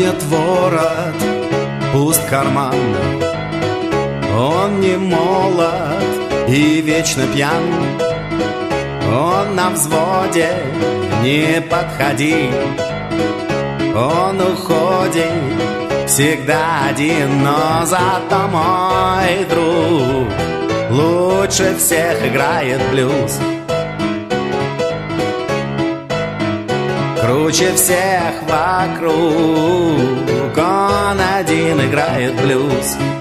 поднят ворот, пуст карман. Он не молод и вечно пьян. Он на взводе, не подходи. Он уходит всегда один, но зато мой друг лучше всех играет блюз. Круче всех вокруг, он один играет блюз.